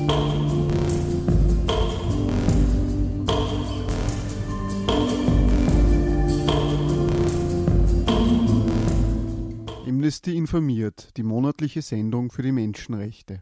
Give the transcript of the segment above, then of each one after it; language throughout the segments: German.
Amnesty informiert, die monatliche Sendung für die Menschenrechte.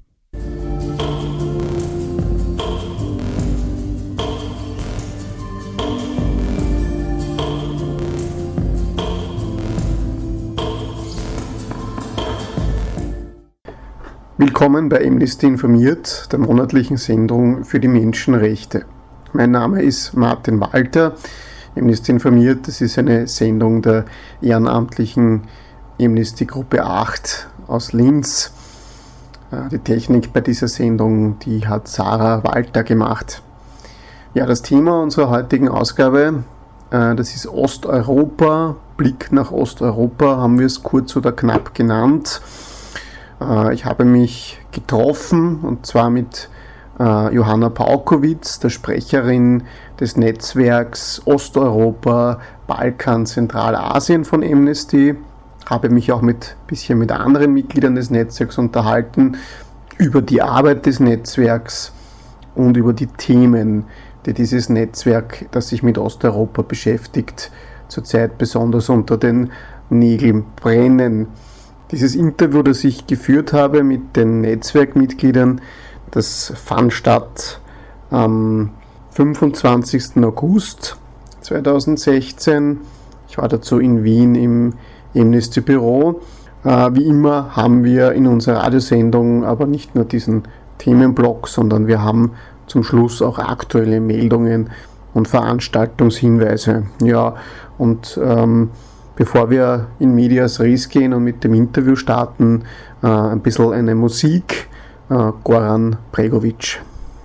Willkommen bei Amnesty informiert, der monatlichen Sendung für die Menschenrechte. Mein Name ist Martin Walter. Amnesty informiert, das ist eine Sendung der ehrenamtlichen Amnesty Gruppe 8 aus Linz. Die Technik bei dieser Sendung, die hat Sarah Walter gemacht. Ja, das Thema unserer heutigen Ausgabe, das ist Osteuropa, Blick nach Osteuropa, haben wir es kurz oder knapp genannt. Ich habe mich getroffen, und zwar mit Johanna Paukowitz, der Sprecherin des Netzwerks Osteuropa, Balkan, Zentralasien von Amnesty. Habe mich auch ein bisschen mit anderen Mitgliedern des Netzwerks unterhalten über die Arbeit des Netzwerks und über die Themen, die dieses Netzwerk, das sich mit Osteuropa beschäftigt, zurzeit besonders unter den Nägeln brennen. Dieses Interview, das ich geführt habe mit den Netzwerkmitgliedern, das fand statt am 25. August 2016. Ich war dazu in Wien im Amnesty Büro. Wie immer haben wir in unserer Radiosendung aber nicht nur diesen Themenblock, sondern wir haben zum Schluss auch aktuelle Meldungen und Veranstaltungshinweise. Ja, und bevor wir in Medias Res gehen und mit dem Interview starten, ein bisschen eine Musik. Goran Bregović.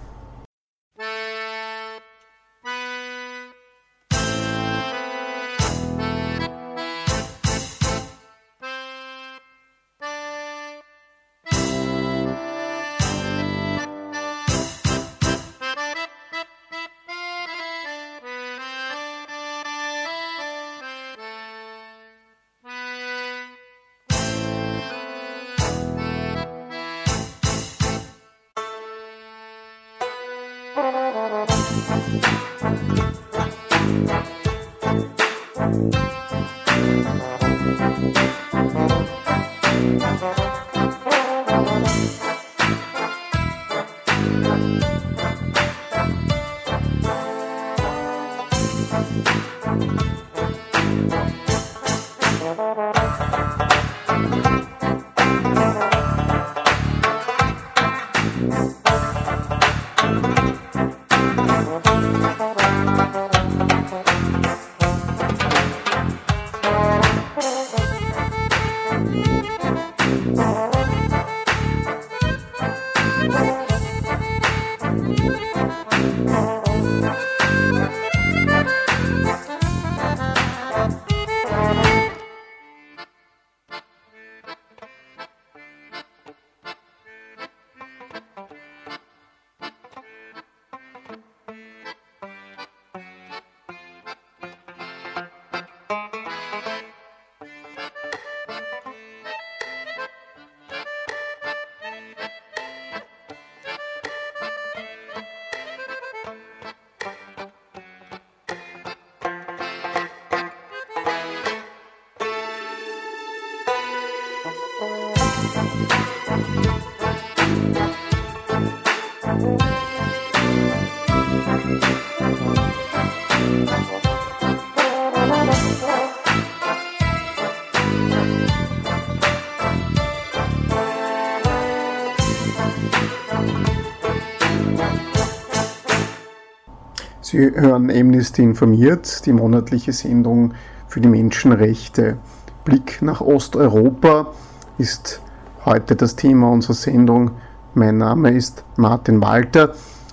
Sie hören Amnesty informiert, die monatliche Sendung für die Menschenrechte. Blick nach Osteuropa ist heute das Thema unserer Sendung. Mein Name ist Martin Walter.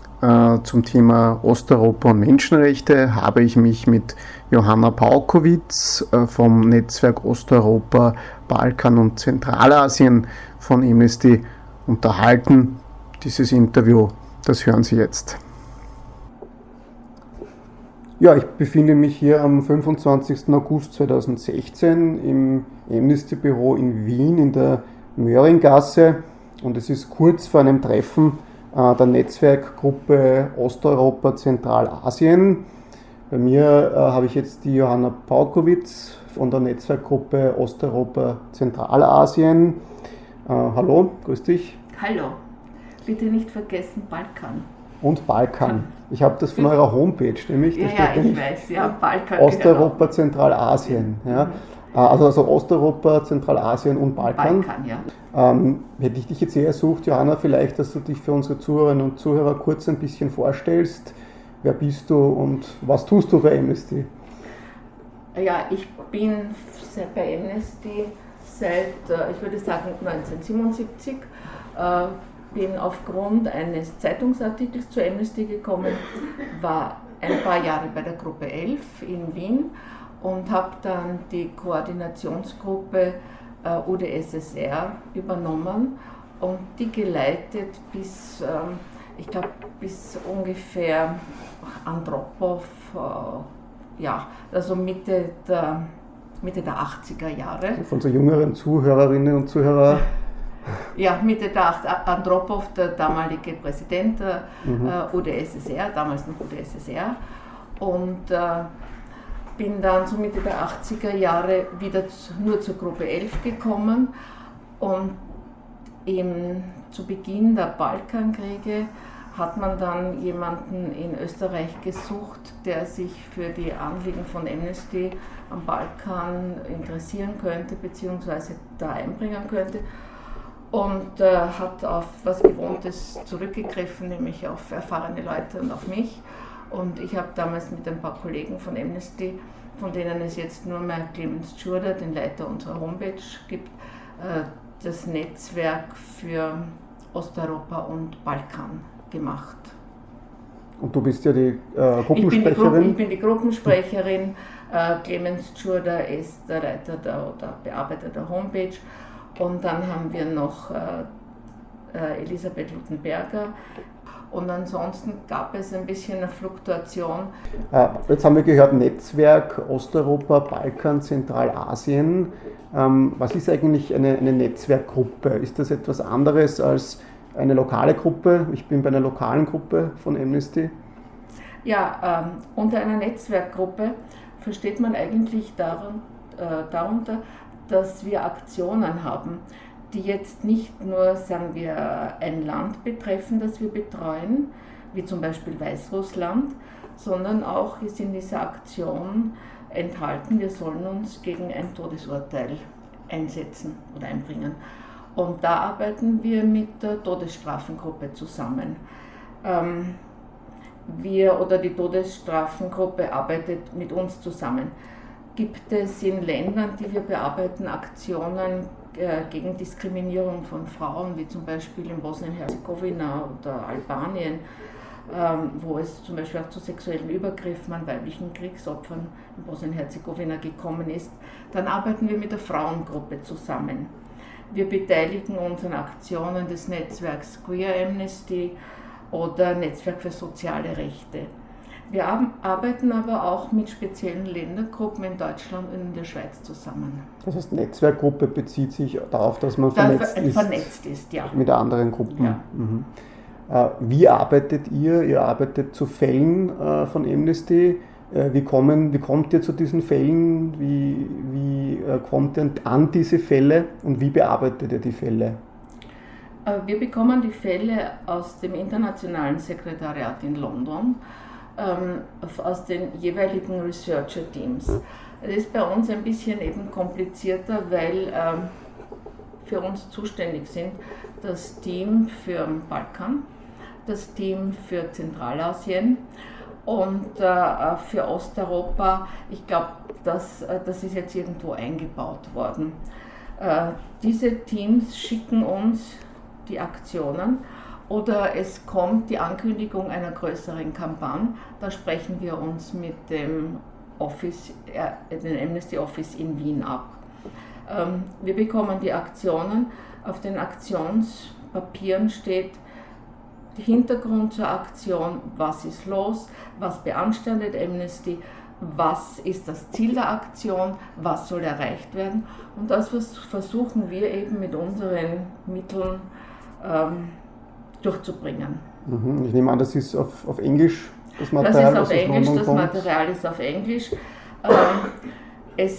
Zum Thema Osteuropa und Menschenrechte habe ich mich mit Johanna Paukowitz vom Netzwerk Osteuropa, Balkan und Zentralasien von Amnesty unterhalten. Dieses Interview, das hören Sie jetzt. Ja, ich befinde mich hier am 25. August 2016 im Amnesty-Büro in Wien in der Möhringgasse, und es ist kurz vor einem Treffen der Netzwerkgruppe Osteuropa Zentralasien. Bei mir habe ich jetzt die Johanna Paukowitz von der Netzwerkgruppe Osteuropa Zentralasien. Hallo, grüß dich. Hallo, bitte nicht vergessen Balkan. Und Balkan. Ich habe das von eurer Homepage, nämlich. Ja, ich weiß, ja, Balkan. Osteuropa Zentralasien. Ja. Also Osteuropa, Zentralasien und Balkan. Balkan, ja. Hätte ich dich jetzt eher ersucht, Johanna, vielleicht, dass du dich für unsere Zuhörerinnen und Zuhörer kurz ein bisschen vorstellst. Wer bist du und was tust du bei Amnesty? Ja, ich bin bei Amnesty seit, ich würde sagen, 1977. Bin aufgrund eines Zeitungsartikels zu Amnesty gekommen, war ein paar Jahre bei der Gruppe 11 in Wien und habe dann die Koordinationsgruppe UdSSR übernommen und die geleitet bis, ich glaube, bis ungefähr Andropov, ja, also Mitte der 80er Jahre. Von so jüngeren Zuhörerinnen und Zuhörern. Ja, Mitte der 80er, Andropov, der damalige Präsident der UdSSR, damals noch UdSSR, und bin dann so Mitte der 80er Jahre wieder nur zur Gruppe 11 gekommen und zu Beginn der Balkankriege hat man dann jemanden in Österreich gesucht, der sich für die Anliegen von Amnesty am Balkan interessieren könnte bzw. da einbringen könnte und hat auf was Gewohntes zurückgegriffen, nämlich auf erfahrene Leute und auf mich. Und ich habe damals mit ein paar Kollegen von Amnesty, von denen es jetzt nur mehr Clemens Tschurda, den Leiter unserer Homepage, gibt, das Netzwerk für Osteuropa und Balkan gemacht. Und du bist ja die Gruppensprecherin? Ich bin die Gruppensprecherin. Clemens Tschurda ist der Leiter oder Bearbeiter der Homepage. Und dann haben wir noch Elisabeth Luthenberger. Und ansonsten gab es ein bisschen eine Fluktuation. Jetzt haben wir gehört, Netzwerk Osteuropa, Balkan, Zentralasien. Was ist eigentlich eine Netzwerkgruppe? Ist das etwas anderes als eine lokale Gruppe? Ich bin bei einer lokalen Gruppe von Amnesty. Ja, unter einer Netzwerkgruppe versteht man eigentlich darunter, dass wir Aktionen haben, die jetzt nicht nur, sagen wir, ein Land betreffen, das wir betreuen, wie zum Beispiel Weißrussland, sondern auch ist in dieser Aktion enthalten, wir sollen uns gegen ein Todesurteil einsetzen oder einbringen. Und da arbeiten wir mit der Todesstrafengruppe zusammen. Die Todesstrafengruppe arbeitet mit uns zusammen. Gibt es in Ländern, die wir bearbeiten, Aktionen gegen Diskriminierung von Frauen, wie zum Beispiel in Bosnien-Herzegowina oder Albanien, wo es zum Beispiel auch zu sexuellen Übergriffen an weiblichen Kriegsopfern in Bosnien-Herzegowina gekommen ist, dann arbeiten wir mit der Frauengruppe zusammen. Wir beteiligen uns an Aktionen des Netzwerks Queer Amnesty oder Netzwerk für soziale Rechte. Wir arbeiten aber auch mit speziellen Ländergruppen in Deutschland und in der Schweiz zusammen. Das heißt, Netzwerkgruppe bezieht sich darauf, dass man vernetzt ist, ja. Mit anderen Gruppen. Ja. Mhm. Wie arbeitet ihr? Ihr arbeitet zu Fällen von Amnesty. Wie kommt ihr zu diesen Fällen? Wie kommt ihr an diese Fälle und wie bearbeitet ihr die Fälle? Wir bekommen die Fälle aus dem Internationalen Sekretariat in London, aus den jeweiligen Researcher-Teams. Das ist bei uns ein bisschen eben komplizierter, weil für uns zuständig sind das Team für Balkan, das Team für Zentralasien und für Osteuropa. Ich glaube, das ist jetzt irgendwo eingebaut worden. Diese Teams schicken uns die Aktionen oder es kommt die Ankündigung einer größeren Kampagne. Da sprechen wir uns mit dem Amnesty Office in Wien ab. Wir bekommen die Aktionen. Auf den Aktionspapieren steht der Hintergrund zur Aktion, was ist los, was beanstandet Amnesty, was ist das Ziel der Aktion, was soll erreicht werden. Und das versuchen wir eben mit unseren Mitteln durchzubringen. Ich nehme an, das ist auf Englisch, das Material? Das ist auf Englisch, das Material ist auf Englisch. Es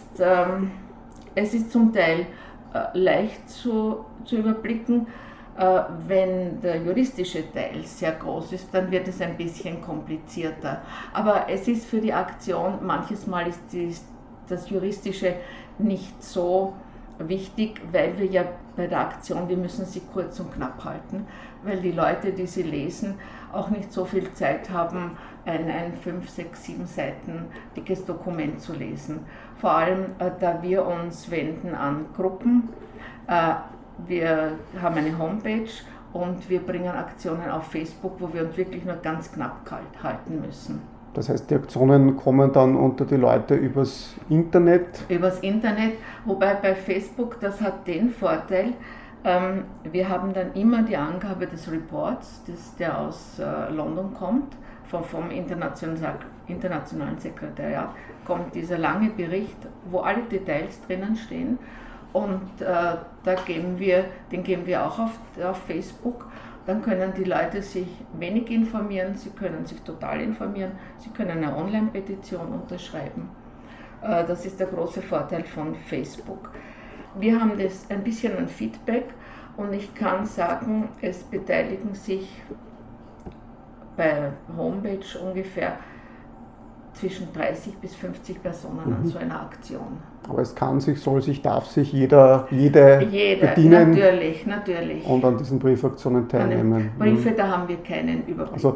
ist zum Teil leicht zu überblicken. Wenn der juristische Teil sehr groß ist, dann wird es ein bisschen komplizierter. Aber es ist für die Aktion, manches Mal ist das Juristische nicht so wichtig, weil wir ja bei der Aktion, wir müssen sie kurz und knapp halten, weil die Leute, die sie lesen, auch nicht so viel Zeit haben, ein 5, 6, 7 Seiten dickes Dokument zu lesen. Vor allem, da wir uns wenden an Gruppen. Wir haben eine Homepage und wir bringen Aktionen auf Facebook, wo wir uns wirklich nur ganz knapp halten müssen. Das heißt, die Aktionen kommen dann unter die Leute übers Internet? Übers Internet, wobei bei Facebook, das hat den Vorteil, wir haben dann immer die Angabe des Reports, der aus London kommt, vom internationalen Sekretariat, kommt dieser lange Bericht, wo alle Details drinnen stehen. Und den geben wir auch auf Facebook. Dann können die Leute sich wenig informieren, sie können sich total informieren, sie können eine Online-Petition unterschreiben. Das ist der große Vorteil von Facebook. Wir haben das ein bisschen an Feedback und ich kann sagen, es beteiligen sich bei Homepage ungefähr zwischen 30 bis 50 Personen an so einer Aktion. Aber es darf sich jede bedienen. Natürlich. Und an diesen Briefaktionen teilnehmen. Briefe, da haben wir keinen Überblick. Also,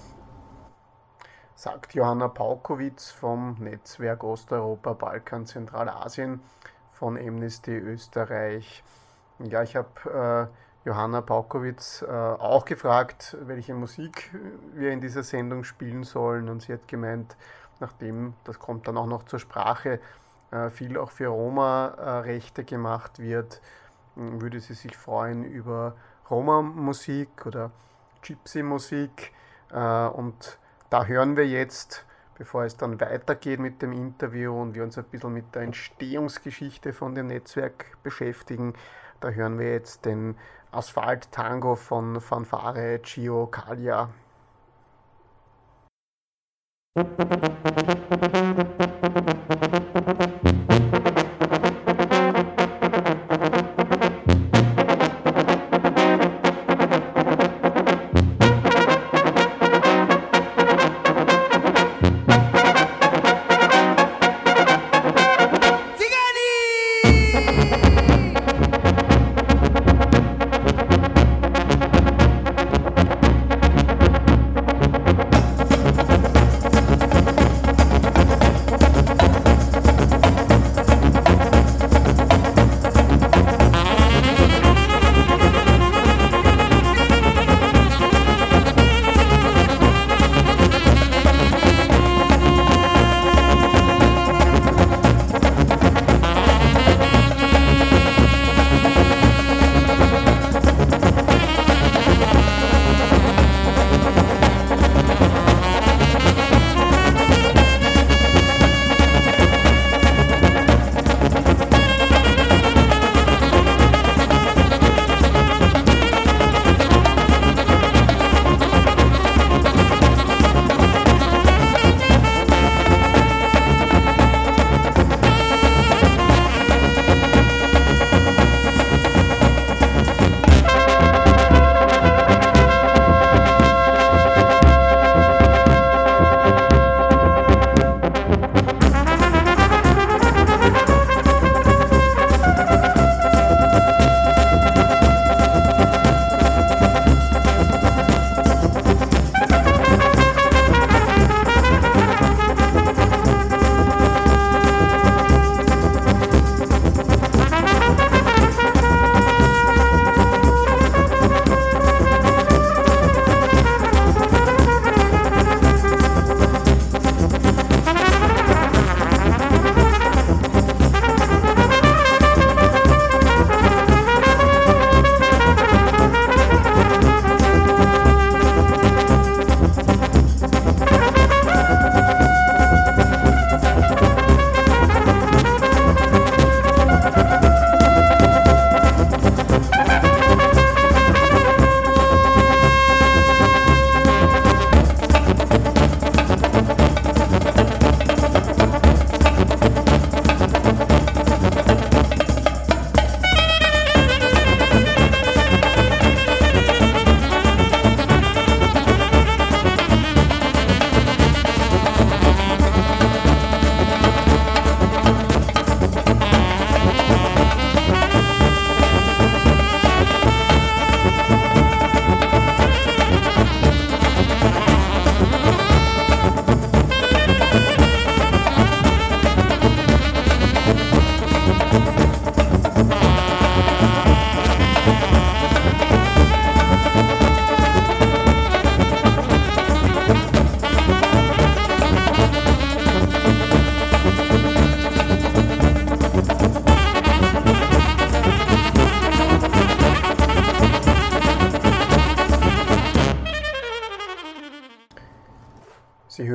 sagt Johanna Paukowitz vom Netzwerk Osteuropa, Balkan, Zentralasien von Amnesty Österreich. Ja, ich habe Johanna Paukowitz auch gefragt, welche Musik wir in dieser Sendung spielen sollen, und sie hat gemeint, nachdem, das kommt dann auch noch zur Sprache, viel auch für Roma-Rechte gemacht wird, würde sie sich freuen über Roma-Musik oder Gypsy-Musik. Und da hören wir jetzt, bevor es dann weitergeht mit dem Interview und wir uns ein bisschen mit der Entstehungsgeschichte von dem Netzwerk beschäftigen, da hören wir jetzt den Asphalt-Tango von Fanfare Gio Calia.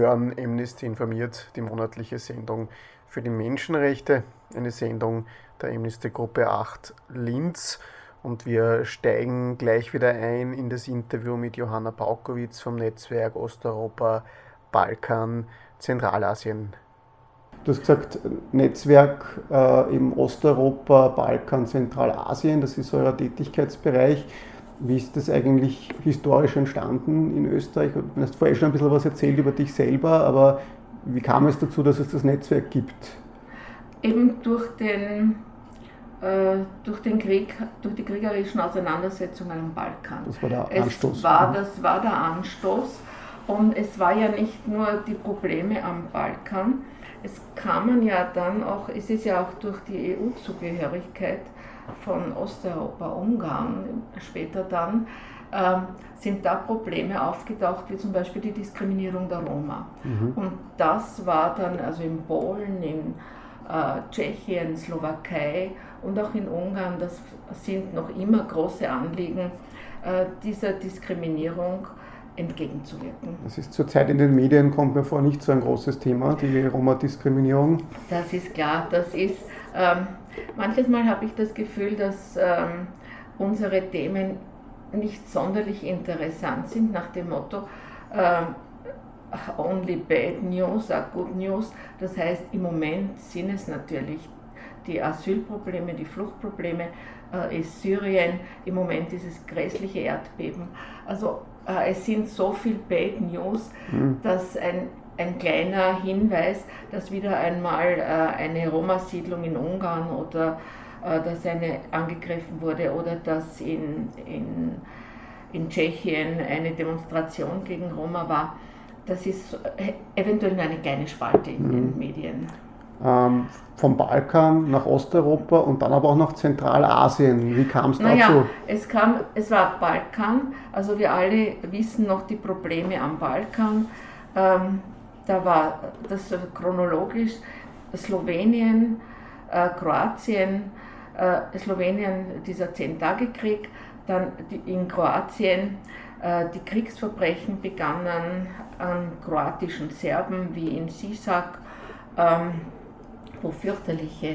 hören Amnesty informiert, die monatliche Sendung für die Menschenrechte, eine Sendung der Amnesty-Gruppe 8 Linz. Und wir steigen gleich wieder ein in das Interview mit Johanna Baukowitz vom Netzwerk Osteuropa, Balkan, Zentralasien. Du hast gesagt, Netzwerk im Osteuropa, Balkan, Zentralasien, das ist euer Tätigkeitsbereich. Wie ist das eigentlich historisch entstanden in Österreich? Du hast vorher schon ein bisschen was erzählt über dich selber, aber wie kam es dazu, dass es das Netzwerk gibt? Eben durch den Krieg, durch die kriegerischen Auseinandersetzungen am Balkan. Das war der Anstoß. Das war der Anstoß. Und es war ja nicht nur die Probleme am Balkan, es kamen ja dann auch, es ist ja auch durch die EU-Zugehörigkeit von Osteuropa, Ungarn, später dann, sind da Probleme aufgetaucht, wie zum Beispiel die Diskriminierung der Roma. Und das war dann, also in Polen, in Tschechien, Slowakei und auch in Ungarn, das sind noch immer große Anliegen, dieser Diskriminierung entgegenzuwirken. Das ist zurzeit in den Medien, kommt mir vor, nicht so ein großes Thema, die Roma-Diskriminierung. Das ist klar, das ist, manches Mal habe ich das Gefühl, dass unsere Themen nicht sonderlich interessant sind, nach dem Motto, only bad news are good news. Das heißt, im Moment sind es natürlich die Asylprobleme, die Fluchtprobleme, ist Syrien, im Moment dieses grässliche Erdbeben. Also es sind so viel Bad News, dass ein kleiner Hinweis, dass wieder einmal eine Roma-Siedlung in Ungarn oder dass eine angegriffen wurde oder dass in Tschechien eine Demonstration gegen Roma war, das ist eventuell nur eine kleine Spalte in den Medien. Vom Balkan nach Osteuropa und dann aber auch nach Zentralasien. Wie kam es dazu? Es war Balkan, also wir alle wissen noch die Probleme am Balkan. Da war das chronologisch Slowenien, Kroatien, Slowenien dieser 10-Tage-Krieg, dann in Kroatien die Kriegsverbrechen begannen an kroatischen Serben wie in Sisak, wo fürchterliche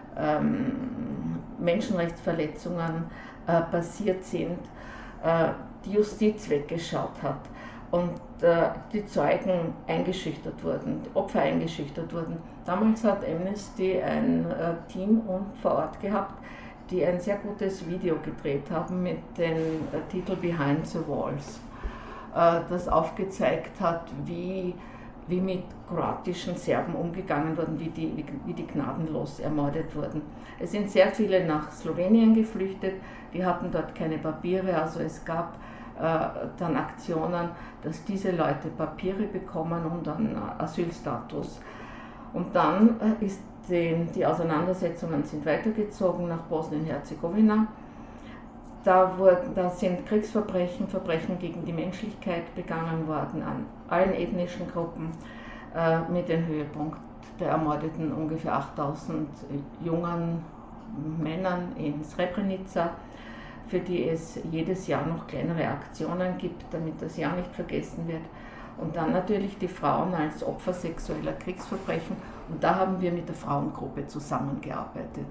Menschenrechtsverletzungen passiert sind, die Justiz weggeschaut hat und die Zeugen eingeschüchtert wurden, die Opfer eingeschüchtert wurden. Damals hat Amnesty ein Team vor Ort gehabt, die ein sehr gutes Video gedreht haben mit dem Titel Behind the Walls, das aufgezeigt hat, wie mit kroatischen Serben umgegangen wurden, wie die gnadenlos ermordet wurden. Es sind sehr viele nach Slowenien geflüchtet, die hatten dort keine Papiere, also es gab dann Aktionen, dass diese Leute Papiere bekommen und dann Asylstatus. Und dann die Auseinandersetzungen sind weitergezogen nach Bosnien-Herzegowina. Da sind Kriegsverbrechen, Verbrechen gegen die Menschlichkeit begangen worden an allen ethnischen Gruppen, mit dem Höhepunkt der ermordeten ungefähr 8000 jungen Männern in Srebrenica, für die es jedes Jahr noch kleinere Aktionen gibt, damit das Jahr nicht vergessen wird. Und dann natürlich die Frauen als Opfer sexueller Kriegsverbrechen. Und da haben wir mit der Frauengruppe zusammengearbeitet.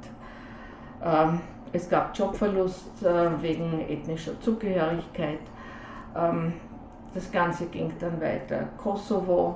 Es gab Jobverlust wegen ethnischer Zugehörigkeit. Das Ganze ging dann weiter. Kosovo.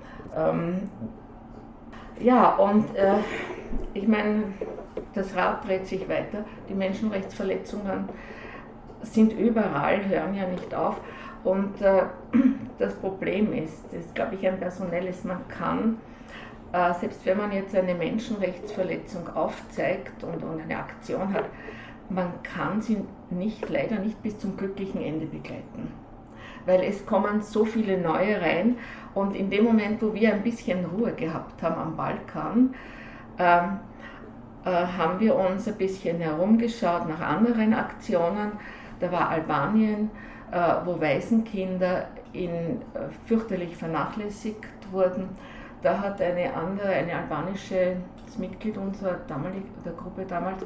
Ich meine, das Rad dreht sich weiter. Die Menschenrechtsverletzungen sind überall, hören ja nicht auf. Und das Problem ist, das glaube ich ein personelles, man kann, selbst wenn man jetzt eine Menschenrechtsverletzung aufzeigt und eine Aktion hat, man kann sie leider nicht bis zum glücklichen Ende begleiten. Weil es kommen so viele neue rein und in dem Moment, wo wir ein bisschen Ruhe gehabt haben am Balkan, haben wir uns ein bisschen herumgeschaut nach anderen Aktionen. Da war Albanien, wo Waisenkinder fürchterlich vernachlässigt wurden. Da hat ein albanisches Mitglied der Gruppe damals,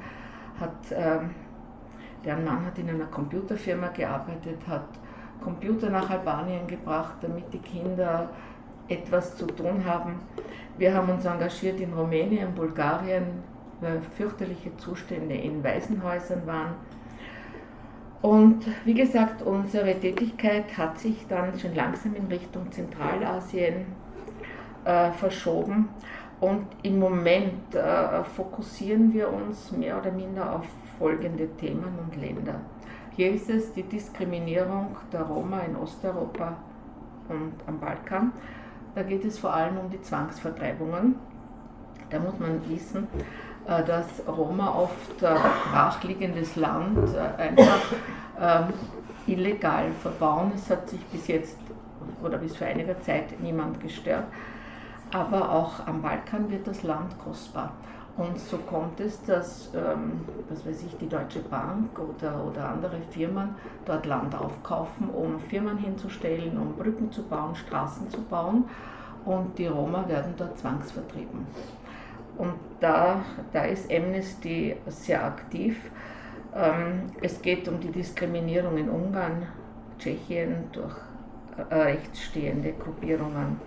deren Mann hat in einer Computerfirma gearbeitet, hat Computer nach Albanien gebracht, damit die Kinder etwas zu tun haben. Wir haben uns engagiert in Rumänien, Bulgarien, weil fürchterliche Zustände in Waisenhäusern waren. Und wie gesagt, unsere Tätigkeit hat sich dann schon langsam in Richtung Zentralasien verschoben. Und im Moment fokussieren wir uns mehr oder minder auf folgende Themen und Länder. Hier ist es die Diskriminierung der Roma in Osteuropa und am Balkan. Da geht es vor allem um die Zwangsvertreibungen. Da muss man wissen, dass Roma oft brachliegendes Land einfach illegal verbauen. Es hat sich bis jetzt oder bis vor einiger Zeit niemand gestört. Aber auch am Balkan wird das Land kostbar. Und so kommt es, dass, was weiß ich, die Deutsche Bank oder andere Firmen dort Land aufkaufen, um Firmen hinzustellen, um Brücken zu bauen, Straßen zu bauen. Und die Roma werden dort zwangsvertrieben. Und da ist Amnesty sehr aktiv. Es geht um die Diskriminierung in Ungarn, Tschechien durch rechtsstehende Gruppierungen.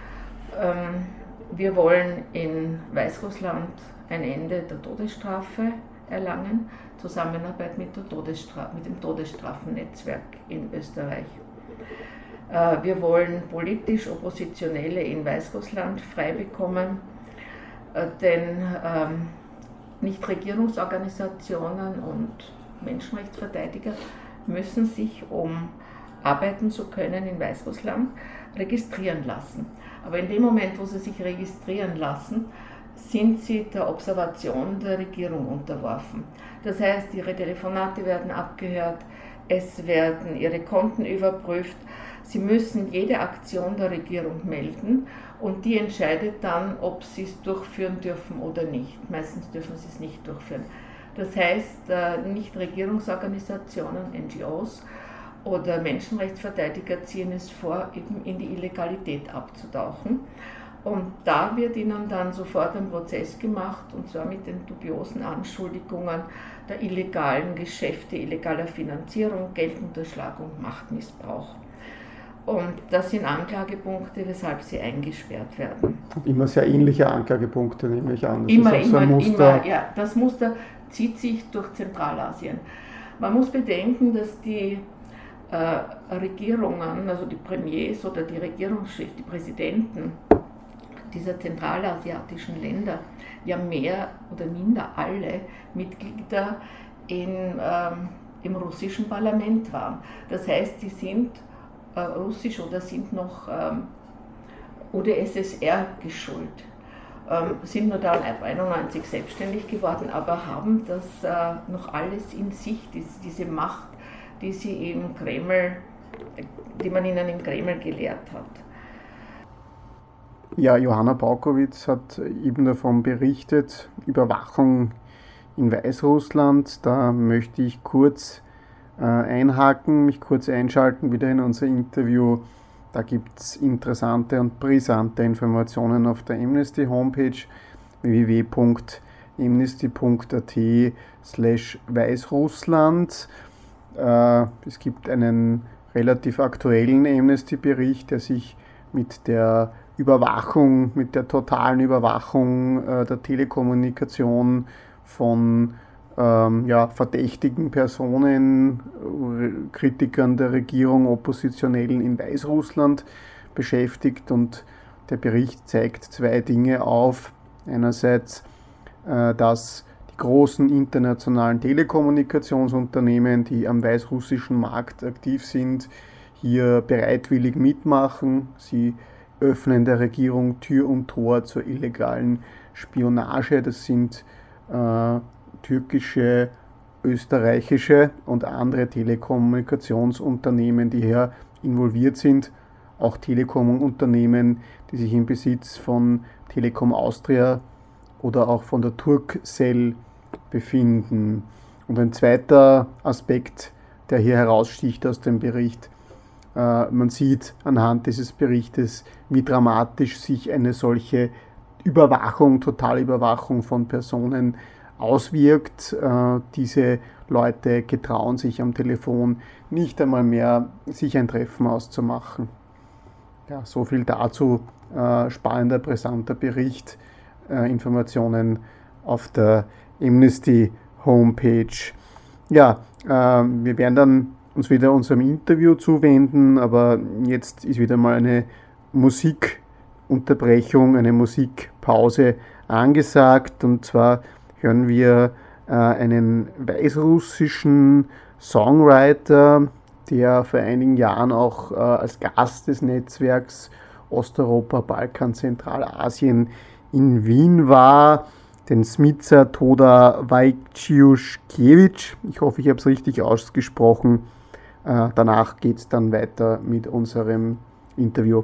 Wir wollen in Weißrussland ein Ende der Todesstrafe erlangen, Zusammenarbeit mit dem Todesstrafennetzwerk in Österreich. Wir wollen politisch Oppositionelle in Weißrussland frei bekommen, denn Nichtregierungsorganisationen und Menschenrechtsverteidiger müssen sich, um arbeiten zu können in Weißrussland, registrieren lassen. Aber in dem Moment, wo sie sich registrieren lassen, sind sie der Observation der Regierung unterworfen. Das heißt, ihre Telefonate werden abgehört, es werden ihre Konten überprüft, sie müssen jede Aktion der Regierung melden und die entscheidet dann, ob sie es durchführen dürfen oder nicht. Meistens dürfen sie es nicht durchführen. Das heißt, Nichtregierungsorganisationen, NGOs, oder Menschenrechtsverteidiger ziehen es vor, eben in die Illegalität abzutauchen. Und da wird ihnen dann sofort ein Prozess gemacht, und zwar mit den dubiosen Anschuldigungen der illegalen Geschäfte, illegaler Finanzierung, Geldunterschlagung, Machtmissbrauch. Und das sind Anklagepunkte, weshalb sie eingesperrt werden. Immer sehr ähnliche Anklagepunkte, nehme ich an. Das Muster zieht sich durch Zentralasien. Man muss bedenken, dass die Regierungen, also die Premiers oder die Regierungschefs, die Präsidenten dieser zentralasiatischen Länder ja mehr oder minder alle Mitglieder im russischen Parlament waren. Das heißt, sie sind russisch oder sind noch UdSSR geschult, sind nur dann ab 1991 selbstständig geworden, aber haben das noch alles in sich, diese Macht, die man ihnen im Kreml gelehrt hat. Ja, Johanna Baukowitz hat eben davon berichtet, Überwachung in Weißrussland. Da möchte ich kurz einhaken, mich kurz einschalten wieder in unser Interview. Da gibt es interessante und brisante Informationen auf der Amnesty-Homepage www.amnesty.at/Weißrussland. Es gibt einen relativ aktuellen Amnesty-Bericht, der sich mit der Überwachung, mit der totalen Überwachung der Telekommunikation von verdächtigen Personen, Kritikern der Regierung, Oppositionellen in Weißrussland beschäftigt. Und der Bericht zeigt zwei Dinge auf. Einerseits, dass die großen internationalen Telekommunikationsunternehmen, die am weißrussischen Markt aktiv sind, hier bereitwillig mitmachen. Sie öffnen der Regierung Tür und Tor zur illegalen Spionage. Das sind türkische, österreichische und andere Telekommunikationsunternehmen, die hier involviert sind. Auch Telekom-Unternehmen, die sich im Besitz von Telekom Austria oder auch von der Turkcell befinden. Und ein zweiter Aspekt, der hier heraussticht aus dem Bericht: Man sieht anhand dieses Berichtes, wie dramatisch sich eine solche Überwachung, Totalüberwachung von Personen auswirkt. Diese Leute getrauen sich am Telefon nicht einmal mehr, sich ein Treffen auszumachen. Ja, so viel dazu. Spannender, brisanter Bericht. Informationen auf der Amnesty Homepage. Ja, wir werden dann uns wieder unserem Interview zuwenden, aber jetzt ist wieder mal eine Musikunterbrechung, eine Musikpause angesagt, und zwar hören wir einen weißrussischen Songwriter, der vor einigen Jahren auch als Gast des Netzwerks Osteuropa, Balkan, Zentralasien in Wien war, den Smica Toda Wojciechowicz. Ich hoffe, ich habe es richtig ausgesprochen. Danach geht es dann weiter mit unserem Interview.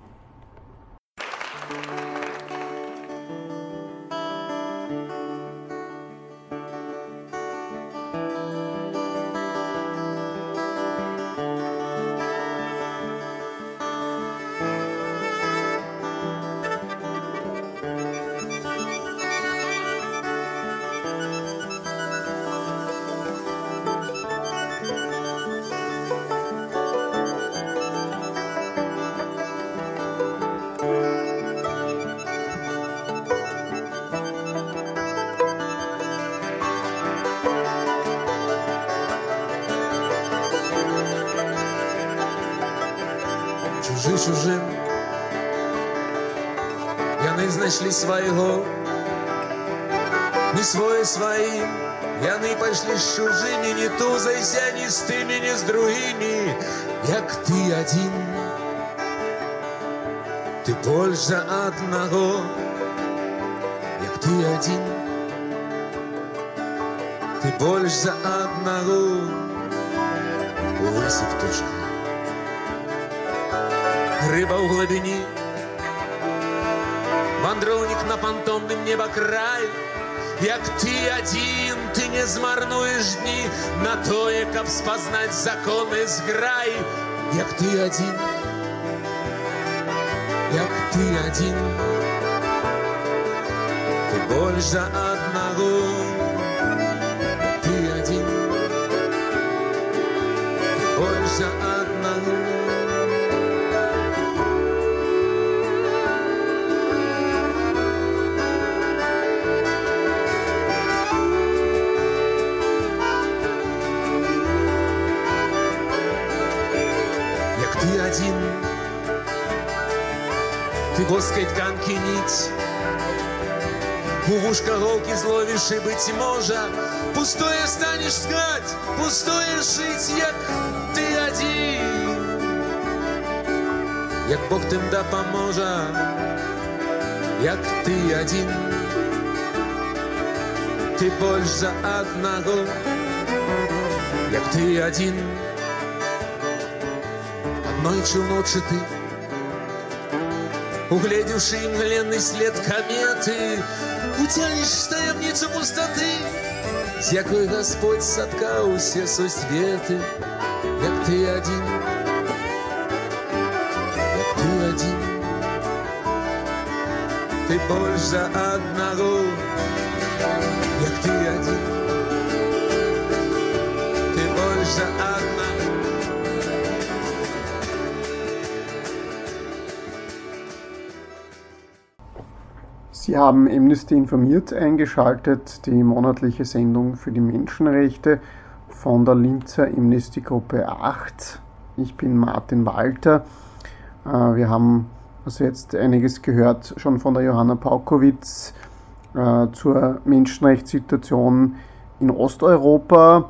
Чужим, яны знайшлі свайго, не свой сваім, яны пайшлі з чужымі, не тузайся ні з тымі, ні з другімі, як ты адзін. Ты больш за аднаго, як ты адзін. Ты больш за аднаго, высып точка. Рыба ў глыбіні, вандроўнік на пантомным небакраі, як ты адзін, ты не змарнуеш дні на тое, каб спазнаць законы зграі, як ты адзін, як ты адзін, ты больш за аднаго, ты адзін, ты больш за аднаго. Ты один, ты воской тканки нить, у вушка голки зловишь, и, быть может, пустое станешь ткать, пустое шить, як ты один, як Бог тим допоможе, як ты один, ты больш за одного, як ты один. Ночью ночи ты, угледевший мгленный след кометы, утянешь таємницю пустоты, з якої Господь соткав усе сусветы, як ты один, як ты один, ты больш за одного, як ты один, ты больш за одного. Sie haben Amnesty informiert eingeschaltet, die monatliche Sendung für die Menschenrechte von der Linzer Amnesty-Gruppe 8. Ich bin Martin Walter. Wir haben also jetzt einiges gehört schon von der Johanna Paukowitz zur Menschenrechtssituation in Osteuropa.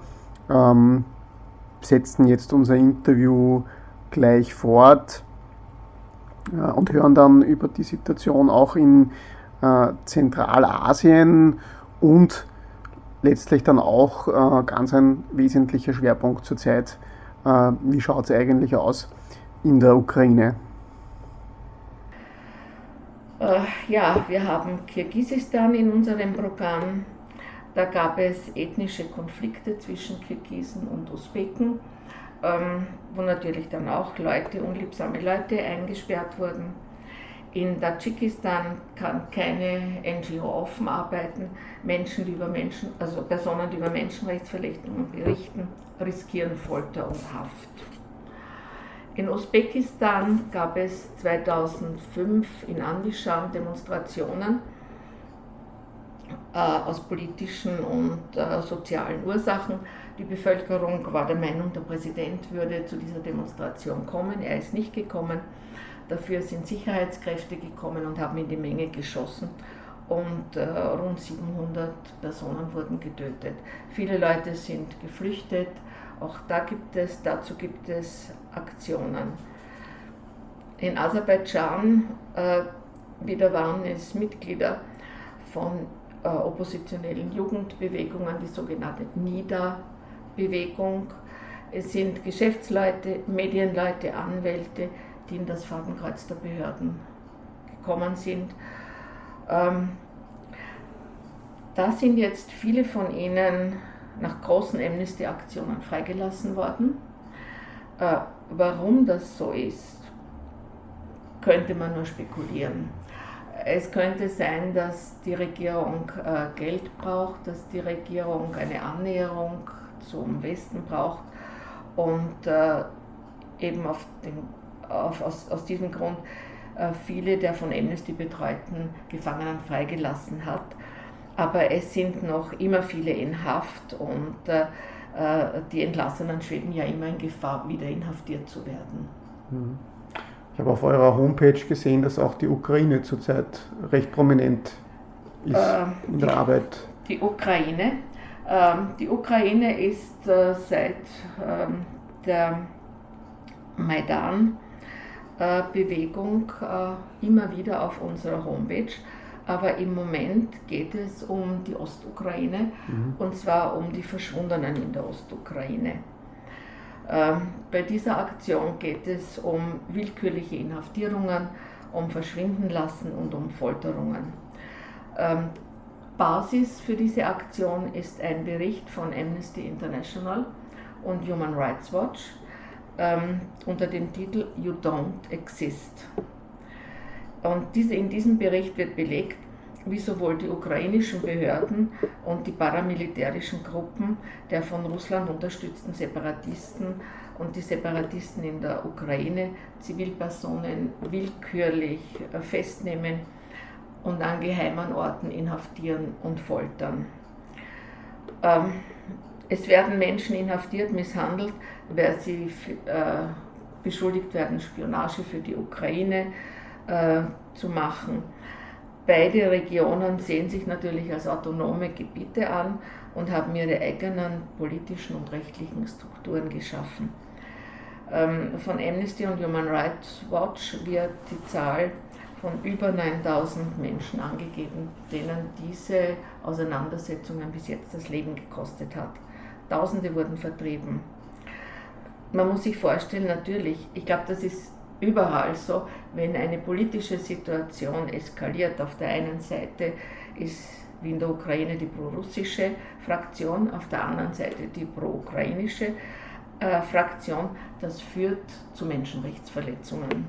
Setzen jetzt unser Interview gleich fort und hören dann über die Situation auch in Zentralasien und letztlich dann auch ganz ein wesentlicher Schwerpunkt zurzeit. Wie schaut es eigentlich aus in der Ukraine? Ja, wir haben Kirgisistan in unserem Programm. Da gab es ethnische Konflikte zwischen Kirgisen und Usbeken, wo natürlich dann auch unliebsame Leute eingesperrt wurden. In Tadschikistan kann keine NGO offen arbeiten. Personen, die über Menschenrechtsverletzungen berichten, riskieren Folter und Haft. In Usbekistan gab es 2005 in Andishan Demonstrationen aus politischen und sozialen Ursachen. Die Bevölkerung war der Meinung, der Präsident würde zu dieser Demonstration kommen. Er ist nicht gekommen. Dafür sind Sicherheitskräfte gekommen und haben in die Menge geschossen. Und rund 700 Personen wurden getötet. Viele Leute sind geflüchtet. Auch dazu gibt es Aktionen. In Aserbaidschan wieder waren es Mitglieder von oppositionellen Jugendbewegungen, die sogenannte NIDA-Bewegung. Es sind Geschäftsleute, Medienleute, Anwälte, die in das Fadenkreuz der Behörden gekommen sind. Da sind jetzt viele von ihnen nach großen Amnesty-Aktionen freigelassen worden. Warum das so ist, könnte man nur spekulieren. Es könnte sein, dass die Regierung Geld braucht, dass die Regierung eine Annäherung zum Westen braucht und eben aus diesem Grund viele der von Amnesty betreuten Gefangenen freigelassen hat. Aber es sind noch immer viele in Haft und die Entlassenen schweben ja immer in Gefahr, wieder inhaftiert zu werden. Ich habe auf eurer Homepage gesehen, dass auch die Ukraine zurzeit recht prominent ist in der Arbeit. Die Ukraine ist seit der Maidan-Bewegung immer wieder auf unserer Homepage. Aber im Moment geht es um die Ostukraine, und zwar um die Verschwundenen in der Ostukraine. Bei dieser Aktion geht es um willkürliche Inhaftierungen, um Verschwindenlassen und um Folterungen. Basis für diese Aktion ist ein Bericht von Amnesty International und Human Rights Watch unter dem Titel You Don't Exist. Und in diesem Bericht wird belegt, wie sowohl die ukrainischen Behörden und die paramilitärischen Gruppen der von Russland unterstützten Separatisten und die Separatisten in der Ukraine Zivilpersonen willkürlich festnehmen und an geheimen Orten inhaftieren und foltern. Es werden Menschen inhaftiert, misshandelt, weil sie beschuldigt werden, Spionage für die Ukraine zu machen. Beide Regionen sehen sich natürlich als autonome Gebiete an und haben ihre eigenen politischen und rechtlichen Strukturen geschaffen. Von Amnesty und Human Rights Watch wird die Zahl von über 9000 Menschen angegeben, denen diese Auseinandersetzungen bis jetzt das Leben gekostet hat. Tausende wurden vertrieben. Man muss sich vorstellen, natürlich, ich glaube, das ist überall so, wenn eine politische Situation eskaliert. Auf der einen Seite ist wie in der Ukraine die pro-russische Fraktion, auf der anderen Seite die pro-ukrainische Fraktion. Das führt zu Menschenrechtsverletzungen.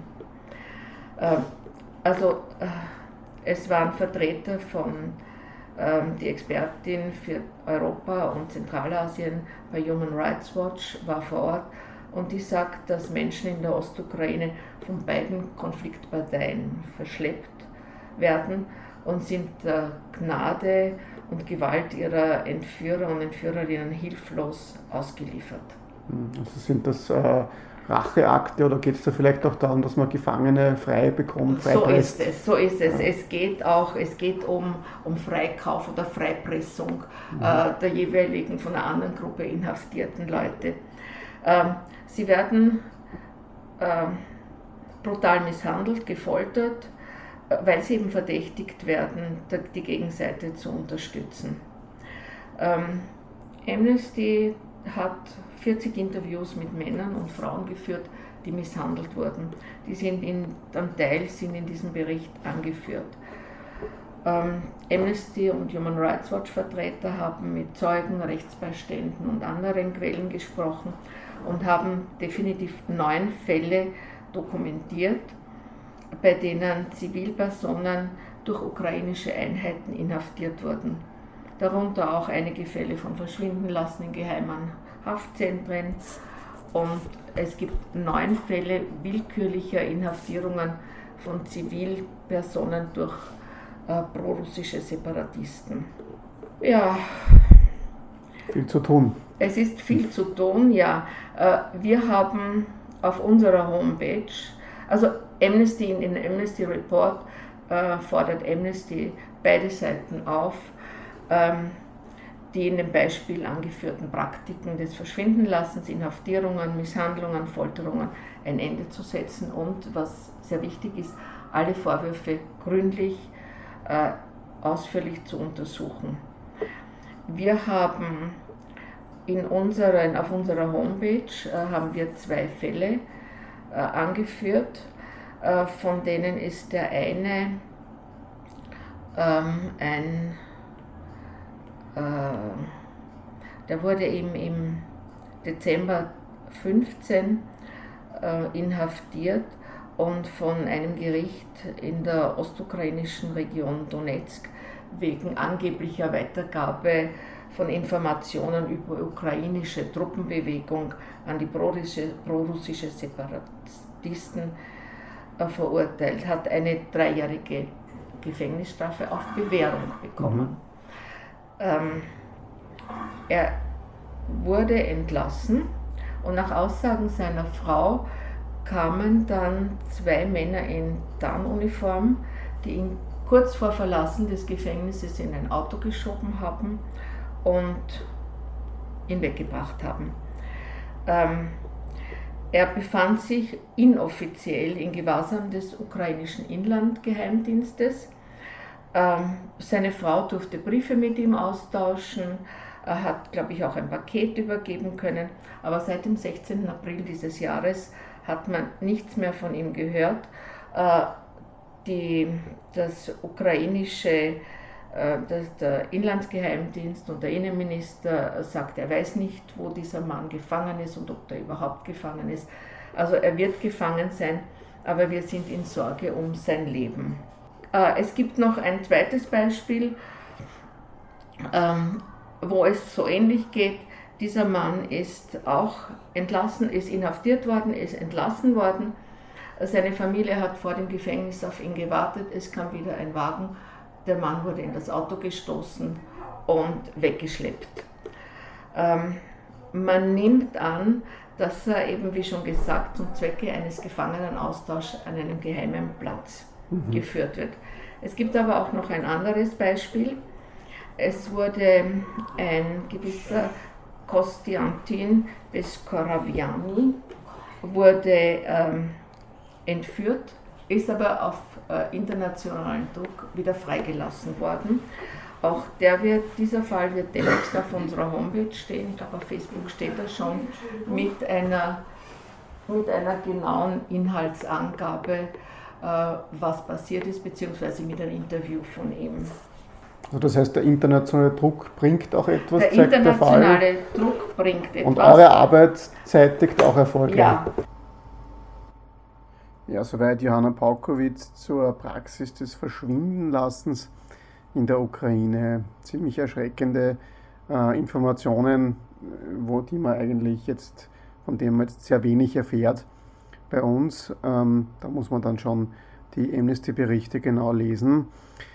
Es waren Vertreter von die Expertin für Europa und Zentralasien bei Human Rights Watch war vor Ort. Und die sagt, dass Menschen in der Ostukraine von beiden Konfliktparteien verschleppt werden und sind der Gnade und Gewalt ihrer Entführer und Entführerinnen hilflos ausgeliefert. Also sind das Racheakte oder geht es da vielleicht auch darum, dass man Gefangene frei bekommt? So ist es. Ja. Es geht um Freikauf oder Freipressung der jeweiligen von einer anderen Gruppe inhaftierten Leute. Sie werden brutal misshandelt, gefoltert, weil sie eben verdächtigt werden, die Gegenseite zu unterstützen. Amnesty hat 40 Interviews mit Männern und Frauen geführt, die misshandelt wurden. Ein Teil sind in diesem Bericht angeführt. Amnesty und Human Rights Watch Vertreter haben mit Zeugen, Rechtsbeiständen und anderen Quellen gesprochen und haben definitiv 9 Fälle dokumentiert, bei denen Zivilpersonen durch ukrainische Einheiten inhaftiert wurden. Darunter auch einige Fälle von Verschwindenlassen in geheimen Haftzentren und es gibt 9 Fälle willkürlicher Inhaftierungen von Zivilpersonen durch prorussische Separatisten. Ja. Viel zu tun. Es ist viel zu tun, ja. Wir haben auf unserer Homepage, also Amnesty, in den Amnesty Report fordert Amnesty beide Seiten auf, die in dem Beispiel angeführten Praktiken des Verschwindenlassens, Inhaftierungen, Misshandlungen, Folterungen ein Ende zu setzen und, was sehr wichtig ist, alle Vorwürfe gründlich, ausführlich zu untersuchen. Wir haben auf unserer Homepage haben wir 2 Fälle angeführt, von denen ist der eine der wurde eben im Dezember 15 inhaftiert und von einem Gericht in der ostukrainischen Region Donetsk wegen angeblicher Weitergabe von Informationen über ukrainische Truppenbewegung an die prorussische Separatisten verurteilt, hat eine 3-jährige Gefängnisstrafe auf Bewährung bekommen. Er wurde entlassen und nach Aussagen seiner Frau kamen dann 2 Männer in Tarnuniform, die ihn kurz vor Verlassen des Gefängnisses in ein Auto geschoben haben und ihn weggebracht haben. Er befand sich inoffiziell in Gewahrsam des ukrainischen Inlandgeheimdienstes. Seine Frau durfte Briefe mit ihm austauschen, er hat, glaube ich, auch ein Paket übergeben können, aber seit dem 16. April dieses Jahres hat man nichts mehr von ihm gehört. Das ukrainische der Inlandsgeheimdienst und der Innenminister sagt, er weiß nicht, wo dieser Mann gefangen ist und ob er überhaupt gefangen ist. Also er wird gefangen sein, aber wir sind in Sorge um sein Leben. Es gibt noch ein zweites Beispiel, wo es so ähnlich geht. Dieser Mann ist auch entlassen, ist inhaftiert worden, ist entlassen worden. Seine Familie hat vor dem Gefängnis auf ihn gewartet, es kam wieder ein Wagen. Der Mann wurde in das Auto gestoßen und weggeschleppt. Man nimmt an, dass er eben, wie schon gesagt, zum Zwecke eines Gefangenenaustauschs an einem geheimen Platz geführt wird. Es gibt aber auch noch ein anderes Beispiel. Es wurde ein gewisser Kostiantin Beskoraviani wurde entführt, ist aber auf internationalen Druck wieder freigelassen worden. Auch dieser Fall wird demnächst auf unserer Homepage stehen, ich glaube auf Facebook steht er schon, mit einer genauen Inhaltsangabe, was passiert ist, beziehungsweise mit einem Interview von ihm. Also das heißt, der internationale Druck bringt auch etwas, der zeigt der Fall. Der internationale Druck bringt etwas. Und eure Arbeit zeitigt auch Erfolge. Ja. Ja, soweit Johanna Paukowitz zur Praxis des Verschwindenlassens in der Ukraine. Ziemlich erschreckende Informationen, von denen man jetzt sehr wenig erfährt bei uns. Da muss man dann schon die Amnesty-Berichte genau lesen.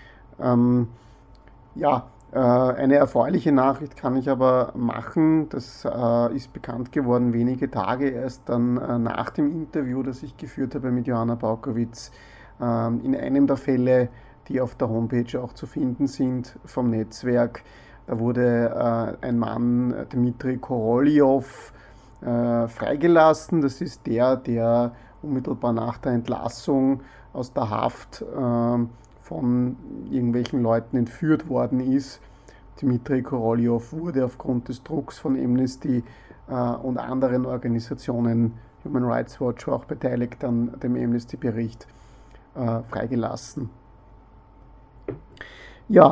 Eine erfreuliche Nachricht kann ich aber machen. Das ist bekannt geworden wenige Tage erst dann nach dem Interview, das ich geführt habe mit Johanna Paukowitz. In einem der Fälle, die auf der Homepage auch zu finden sind vom Netzwerk, da wurde ein Mann, Dmitri Korolev, freigelassen. Das ist der unmittelbar nach der Entlassung aus der Haft von irgendwelchen Leuten entführt worden ist. Dmitri Korolev wurde aufgrund des Drucks von Amnesty und anderen Organisationen, Human Rights Watch war auch beteiligt an dem Amnesty-Bericht, freigelassen. Ja,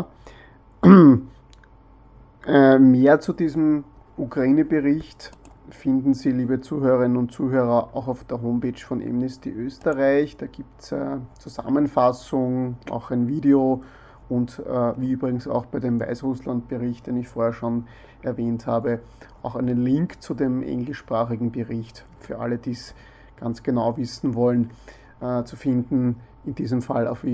mehr zu diesem Ukraine-Bericht finden Sie, liebe Zuhörerinnen und Zuhörer, auch auf der Homepage von Amnesty Österreich. Da gibt es Zusammenfassung, auch ein Video und wie übrigens auch bei dem Weißrussland-Bericht, den ich vorher schon erwähnt habe, auch einen Link zu dem englischsprachigen Bericht für alle, die es ganz genau wissen wollen, zu finden, in diesem Fall auf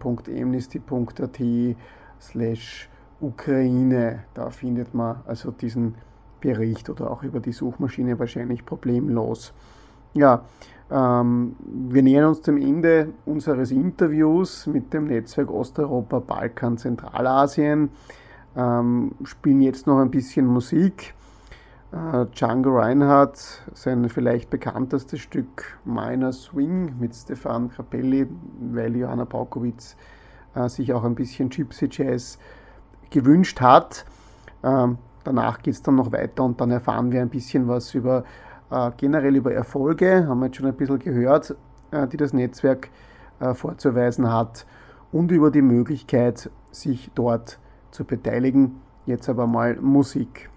www.amnesty.at/Ukraine. Da findet man also diesen Bericht oder auch über die Suchmaschine wahrscheinlich problemlos. Ja, wir nähern uns dem Ende unseres Interviews mit dem Netzwerk Osteuropa, Balkan, Zentralasien, spielen jetzt noch ein bisschen Musik. Django Reinhardt, sein vielleicht bekanntestes Stück Minor Swing mit Stefan Grappelli, weil Johanna Paukowitz sich auch ein bisschen Gypsy Jazz gewünscht hat. Danach geht es dann noch weiter und dann erfahren wir ein bisschen was über generell über Erfolge, haben wir jetzt schon ein bisschen gehört, die das Netzwerk vorzuweisen hat, und über die Möglichkeit, sich dort zu beteiligen. Jetzt aber mal Musik.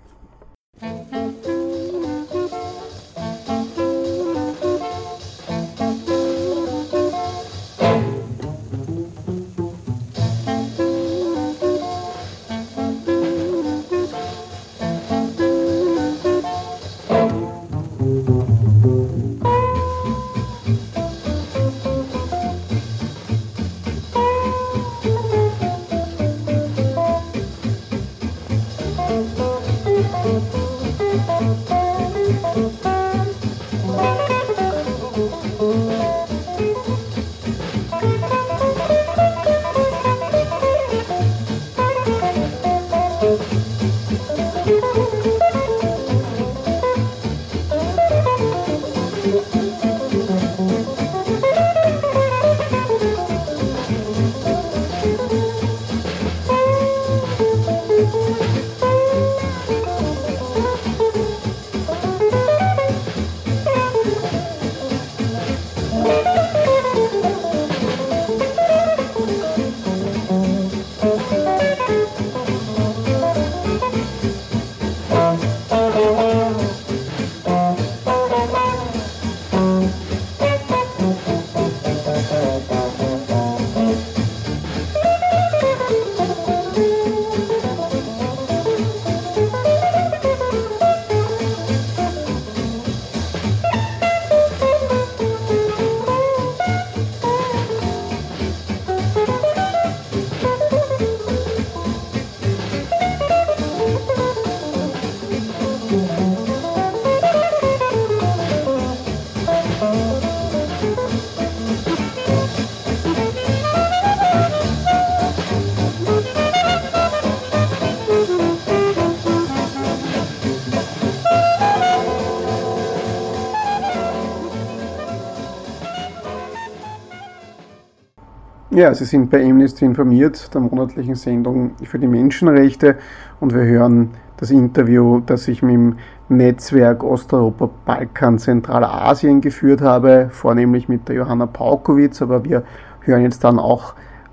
Ja, Sie sind bei Amnesty informiert, der monatlichen Sendung für die Menschenrechte, und wir hören das Interview, das ich mit dem Netzwerk Osteuropa, Balkan, Zentralasien geführt habe, vornehmlich mit der Johanna Paukowitz, aber wir hören jetzt dann auch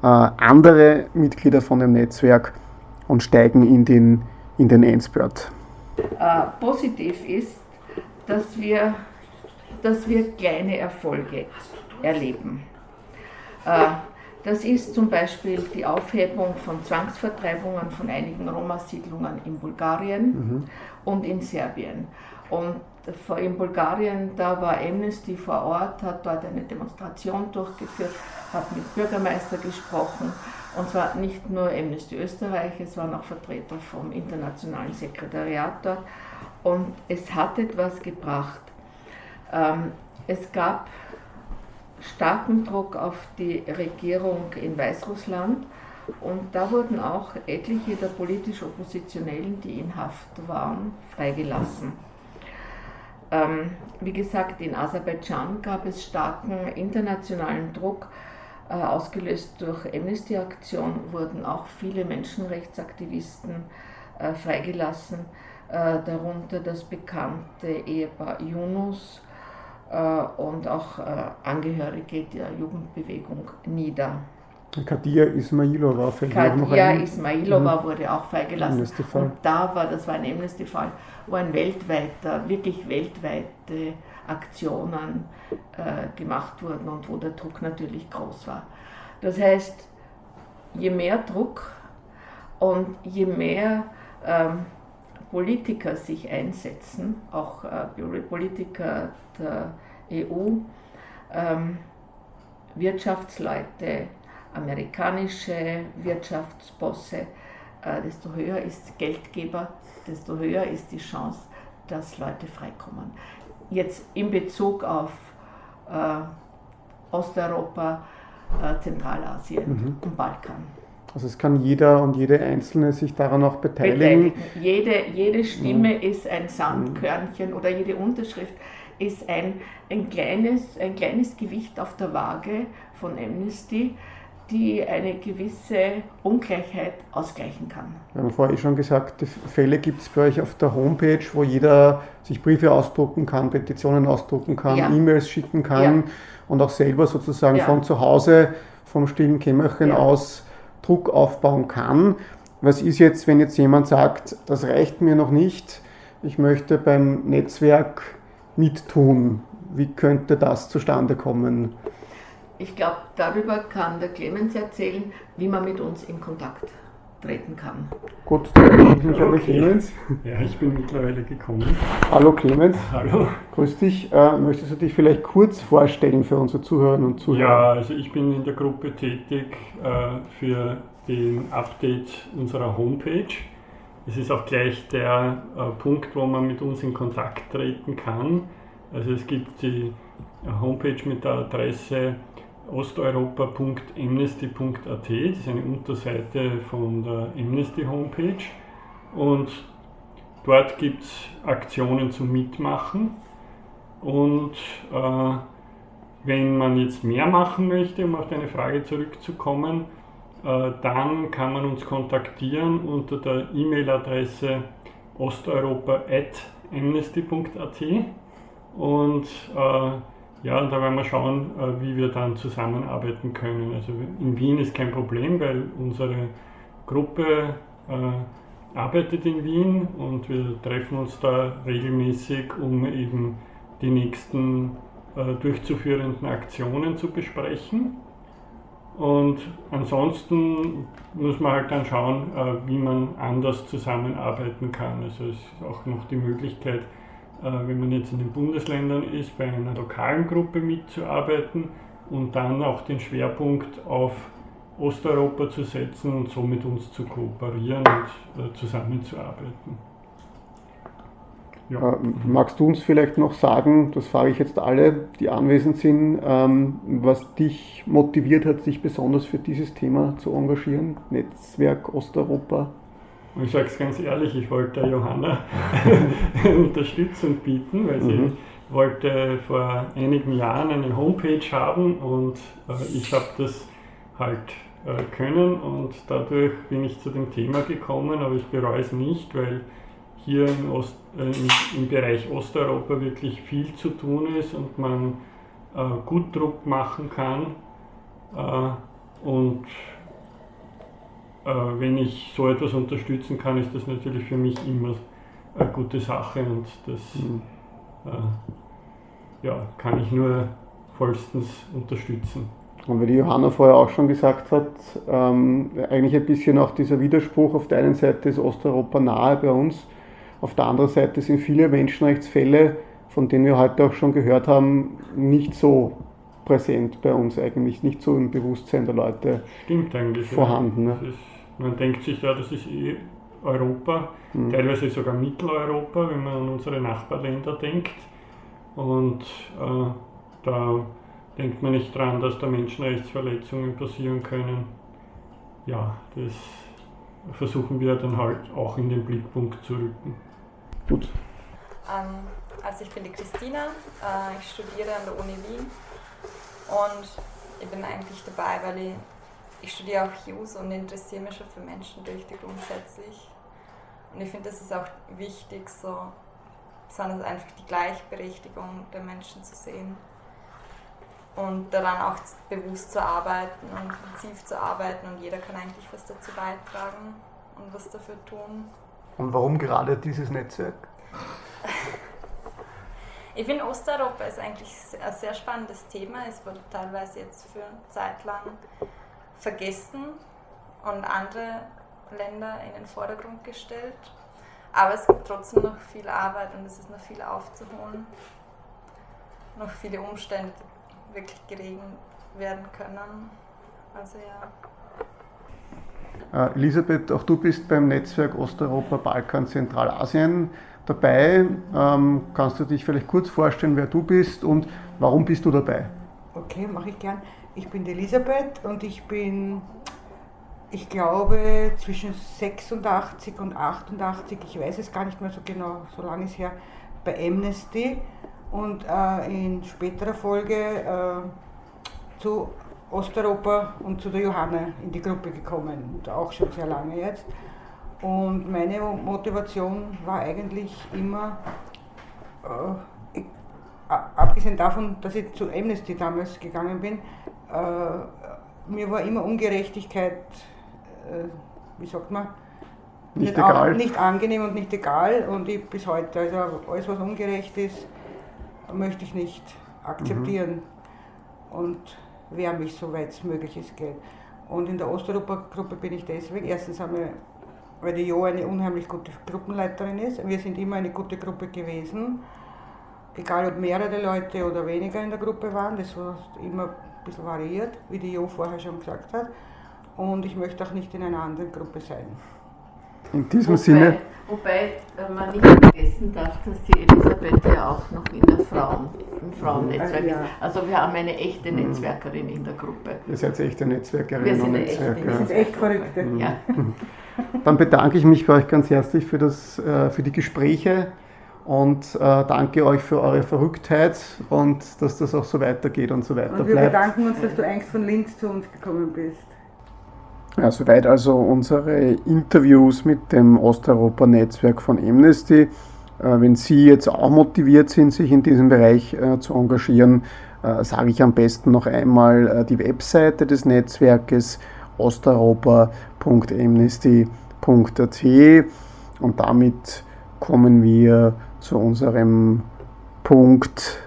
andere Mitglieder von dem Netzwerk und steigen in den Endspurt. Positiv ist, dass wir kleine Erfolge erleben. Das ist zum Beispiel die Aufhebung von Zwangsvertreibungen von einigen Roma-Siedlungen in Bulgarien und in Serbien. Und in Bulgarien, da war Amnesty vor Ort, hat dort eine Demonstration durchgeführt, hat mit Bürgermeister gesprochen, und zwar nicht nur Amnesty Österreich, es waren auch Vertreter vom internationalen Sekretariat dort, und es hat etwas gebracht. Es gab starken Druck auf die Regierung in Weißrussland, und da wurden auch etliche der politisch Oppositionellen, die in Haft waren, freigelassen. Wie gesagt, in Aserbaidschan gab es starken internationalen Druck, ausgelöst durch Amnesty-Aktion wurden auch viele Menschenrechtsaktivisten freigelassen, darunter das bekannte Ehepaar Yunus und auch Angehörige der Jugendbewegung NIDA. Katia Ismailova wurde auch freigelassen. Und das war ein Amnesty-Fall, wo wirklich weltweite Aktionen gemacht wurden und wo der Druck natürlich groß war. Das heißt, je mehr Druck und je mehr Politiker sich einsetzen, auch Politiker der EU, Wirtschaftsleute, amerikanische Wirtschaftsbosse, desto höher ist Geldgeber, desto höher ist die Chance, dass Leute freikommen. Jetzt in Bezug auf Osteuropa, Zentralasien und Balkan. Also es kann jeder und jede Einzelne sich daran auch beteiligen. Jede Stimme ist ein Sandkörnchen oder jede Unterschrift ist ein kleines Gewicht auf der Waage von Amnesty, die eine gewisse Ungleichheit ausgleichen kann. Wir haben vorhin schon gesagt, die Fälle gibt es bei euch auf der Homepage, wo jeder sich Briefe ausdrucken kann, Petitionen ausdrucken kann, E-Mails schicken kann und auch selber sozusagen von zu Hause, vom stillen Kämmerchen aus Druck aufbauen kann. Was ist jetzt, wenn jetzt jemand sagt, das reicht mir noch nicht, ich möchte beim Netzwerk mittun? Wie könnte das zustande kommen? Ich glaube, darüber kann der Clemens erzählen, wie man mit uns in Kontakt treten kann. Gut, dann bedanke ich mich an den Clemens. Ja, ich bin mittlerweile gekommen. Hallo Clemens. Hallo. Grüß dich. Möchtest du dich vielleicht kurz vorstellen für unsere Zuhörerinnen und Zuhörer? Ja, also ich bin in der Gruppe tätig für den Update unserer Homepage. Es ist auch gleich der Punkt, wo man mit uns in Kontakt treten kann. Also es gibt die Homepage mit der Adresse osteuropa.amnesty.at, das ist eine Unterseite von der Amnesty Homepage, und dort gibt es Aktionen zum Mitmachen, und wenn man jetzt mehr machen möchte, um auf deine Frage zurückzukommen, dann kann man uns kontaktieren unter der E-Mail-Adresse osteuropa@amnesty.at, und ja, da werden wir schauen, wie wir dann zusammenarbeiten können. Also in Wien ist kein Problem, weil unsere Gruppe arbeitet in Wien und wir treffen uns da regelmäßig, um eben die nächsten durchzuführenden Aktionen zu besprechen. Und ansonsten muss man halt dann schauen, wie man anders zusammenarbeiten kann. Also es ist auch noch die Möglichkeit, wenn man jetzt in den Bundesländern ist, bei einer lokalen Gruppe mitzuarbeiten und dann auch den Schwerpunkt auf Osteuropa zu setzen und so mit uns zu kooperieren und zusammenzuarbeiten. Ja. Magst du uns vielleicht noch sagen, das frage ich jetzt alle, die anwesend sind, was dich motiviert hat, sich besonders für dieses Thema zu engagieren, Netzwerk Osteuropa? Und ich sage es ganz ehrlich, ich wollte Johanna Unterstützung bieten, weil sie wollte vor einigen Jahren eine Homepage haben und ich habe das halt können und dadurch bin ich zu dem Thema gekommen, aber ich bereue es nicht, weil hier im Bereich Osteuropa wirklich viel zu tun ist und man gut Druck machen kann und wenn ich so etwas unterstützen kann, ist das natürlich für mich immer eine gute Sache und das kann ich nur vollstens unterstützen. Und wie die Johanna vorher auch schon gesagt hat, eigentlich ein bisschen auch dieser Widerspruch, auf der einen Seite ist Osteuropa nahe bei uns, auf der anderen Seite sind viele Menschenrechtsfälle, von denen wir heute auch schon gehört haben, nicht so präsent bei uns eigentlich, nicht so im Bewusstsein der Leute vorhanden. Ja. Man denkt sich, ja, das ist Europa, teilweise sogar Mitteleuropa, wenn man an unsere Nachbarländer denkt. Und da denkt man nicht dran, dass da Menschenrechtsverletzungen passieren können. Ja, das versuchen wir dann halt auch in den Blickpunkt zu rücken. Gut. Also ich bin die Christina, ich studiere an der Uni Wien und ich bin eigentlich dabei, weil ich studiere auch Jus und interessiere mich schon für Menschenrechte grundsätzlich. Und ich finde, das ist auch wichtig, so besonders einfach die Gleichberechtigung der Menschen zu sehen und daran auch bewusst zu arbeiten und intensiv zu arbeiten und jeder kann eigentlich was dazu beitragen und was dafür tun. Und warum gerade dieses Netzwerk? Ich finde, Osteuropa ist eigentlich ein sehr spannendes Thema. Es wurde teilweise jetzt für eine Zeit lang vergessen und andere Länder in den Vordergrund gestellt. Aber es gibt trotzdem noch viel Arbeit und es ist noch viel aufzuholen. Noch viele Umstände wirklich geregelt werden können. Also ja. Elisabeth, auch du bist beim Netzwerk Osteuropa, Balkan, Zentralasien dabei. Kannst du dich vielleicht kurz vorstellen, wer du bist und warum bist du dabei? Okay, mache ich gern. Ich bin die Elisabeth und ich bin, ich glaube, zwischen 86 und 88, ich weiß es gar nicht mehr so genau, so lange ist her, bei Amnesty und in späterer Folge zu Osteuropa und zu der Johanna in die Gruppe gekommen, und auch schon sehr lange jetzt. Und meine Motivation war eigentlich immer, abgesehen davon, dass ich zu Amnesty damals gegangen bin, mir war immer Ungerechtigkeit, wie sagt man, nicht angenehm und nicht egal, und ich bis heute, also alles was ungerecht ist, möchte ich nicht akzeptieren und wehre mich, soweit es möglich ist, geht. Und in der Osteuropa-Gruppe bin ich deswegen, erstens einmal, weil die Jo eine unheimlich gute Gruppenleiterin ist. Wir sind immer eine gute Gruppe gewesen, egal ob mehrere Leute oder weniger in der Gruppe waren, das war immer ein bisschen variiert, wie die Jo vorher schon gesagt hat. Und ich möchte auch nicht in einer anderen Gruppe sein. In diesem Sinne. Wobei man nicht vergessen darf, dass die Elisabeth ja auch noch in der im Frauennetzwerk ist. Also wir haben eine echte Netzwerkerin in der Gruppe. Ihr seid echte Netzwerkerinnen und Netzwerker. Das ist echt verrückt. Ja. Dann bedanke ich mich bei euch ganz herzlich für die Gespräche und danke euch für eure Verrücktheit und dass das auch so weitergeht und so weiter bleibt. Und wir bedanken uns, dass du eigentlich von Linz zu uns gekommen bist. Ja, soweit also unsere Interviews mit dem Osteuropa-Netzwerk von Amnesty. Wenn Sie jetzt auch motiviert sind, sich in diesem Bereich zu engagieren, sage ich am besten noch einmal die Webseite des Netzwerkes osteuropa.amnesty.at, und damit kommen wir zu unserem Punkt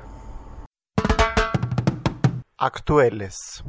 Aktuelles.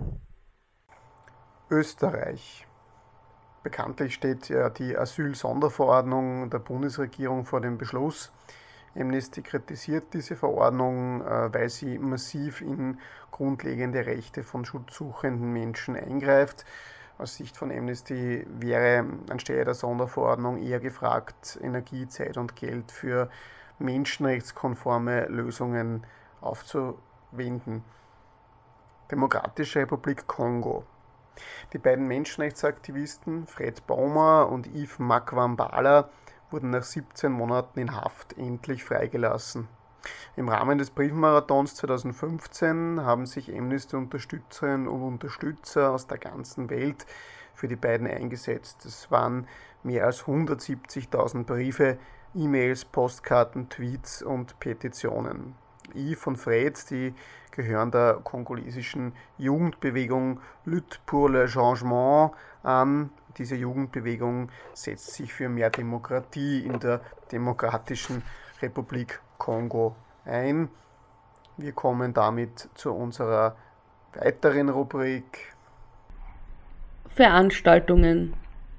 Österreich. Bekanntlich steht ja die Asyl-Sonderverordnung der Bundesregierung vor dem Beschluss. Amnesty kritisiert diese Verordnung, weil sie massiv in grundlegende Rechte von schutzsuchenden Menschen eingreift. Aus Sicht von Amnesty wäre anstelle der Sonderverordnung eher gefragt, Energie, Zeit und Geld für menschenrechtskonforme Lösungen aufzuwenden. Demokratische Republik Kongo. Die beiden Menschenrechtsaktivisten Fred Baumer und Yves Makwambala wurden nach 17 Monaten in Haft endlich freigelassen. Im Rahmen des Briefmarathons 2015 haben sich Amnesty-Unterstützerinnen und Unterstützer aus der ganzen Welt für die beiden eingesetzt. Es waren mehr als 170.000 Briefe, E-Mails, Postkarten, Tweets und Petitionen. Yves und Fred, die gehören der kongolesischen Jugendbewegung Lutte pour le Changement an. Diese Jugendbewegung setzt sich für mehr Demokratie in der Demokratischen Republik Kongo ein. Wir kommen damit zu unserer weiteren Rubrik Veranstaltungen.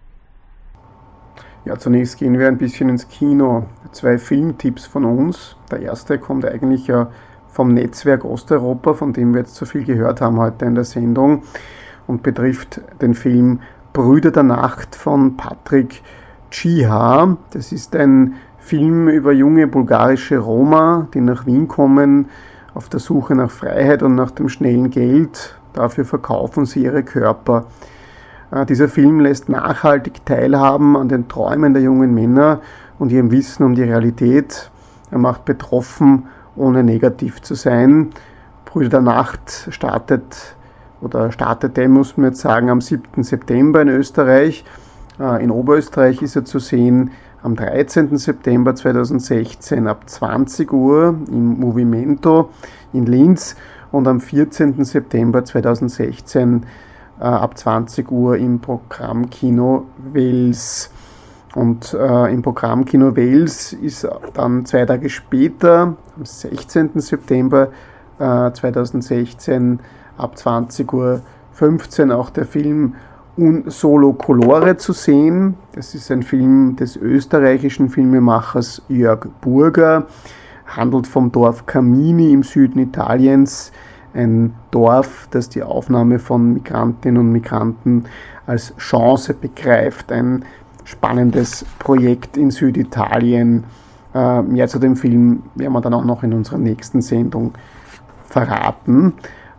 Ja, zunächst gehen wir ein bisschen ins Kino. 2 Filmtipps von uns. Der erste kommt eigentlich ja vom Netzwerk Osteuropa, von dem wir jetzt so viel gehört haben heute in der Sendung, und betrifft den Film Brüder der Nacht von Patrick Chiha. Das ist ein Film über junge bulgarische Roma, die nach Wien kommen, auf der Suche nach Freiheit und nach dem schnellen Geld. Dafür verkaufen sie ihre Körper. Dieser Film lässt nachhaltig teilhaben an den Träumen der jungen Männer und ihrem Wissen um die Realität. Er macht betroffen, ohne negativ zu sein. Brüder der Nacht startete, muss man jetzt sagen, am 7. September in Österreich. In Oberösterreich ist er zu sehen am 13. September 2016 ab 20 Uhr im Movimento in Linz und am 14. September 2016 ab 20 Uhr im Programmkino Wels. Und im Programmkino Wels ist dann 2 Tage später, am 16. September 2016 ab 20.15 Uhr auch der Film Un solo colore zu sehen. Das ist ein Film des österreichischen Filmemachers Jörg Burger, handelt vom Dorf Camini im Süden Italiens, ein Dorf, das die Aufnahme von Migrantinnen und Migranten als Chance begreift. Ein spannendes Projekt in Süditalien. Mehr zu dem Film werden wir dann auch noch in unserer nächsten Sendung verraten.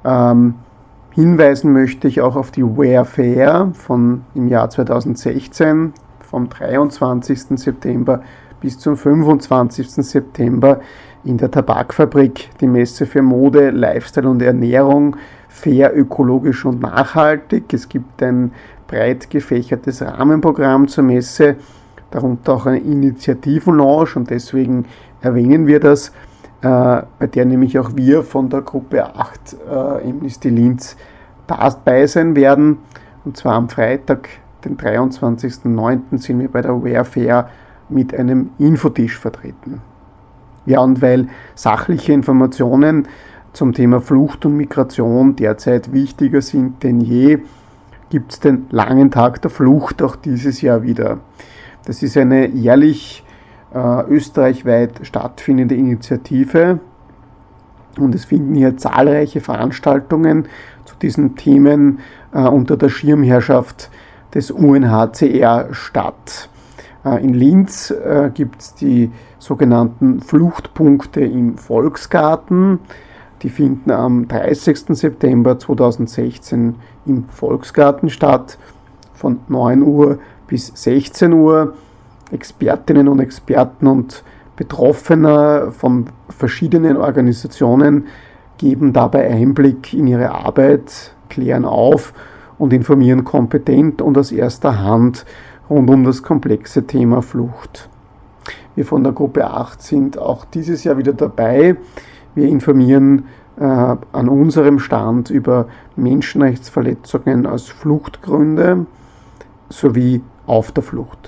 Hinweisen möchte ich auch auf die Ware Fair von im Jahr 2016, vom 23. September bis zum 25. September in der Tabakfabrik, die Messe für Mode, Lifestyle und Ernährung, fair, ökologisch und nachhaltig. Es gibt ein breit gefächertes Rahmenprogramm zur Messe, darunter auch eine Initiativenlounge, und deswegen erwähnen wir das, bei der nämlich auch wir von der Gruppe 8 Amnesty Linz dabei sein werden. Und zwar am Freitag, den 23.09. sind wir bei der Ware Fair mit einem Infotisch vertreten. Ja, und weil sachliche Informationen zum Thema Flucht und Migration derzeit wichtiger sind denn je, gibt es den langen Tag der Flucht auch dieses Jahr wieder. Das ist eine jährlich österreichweit stattfindende Initiative, und es finden hier zahlreiche Veranstaltungen zu diesen Themen unter der Schirmherrschaft des UNHCR statt. In Linz gibt es die sogenannten Fluchtpunkte im Volksgarten. Die finden am 30. September 2016 im Volksgarten statt, von 9 Uhr bis 16 Uhr. Expertinnen und Experten und Betroffene von verschiedenen Organisationen geben dabei Einblick in ihre Arbeit, klären auf und informieren kompetent und aus erster Hand rund um das komplexe Thema Flucht. Wir von der Gruppe 8 sind auch dieses Jahr wieder dabei. Wir informieren an unserem Stand über Menschenrechtsverletzungen als Fluchtgründe sowie auf der Flucht.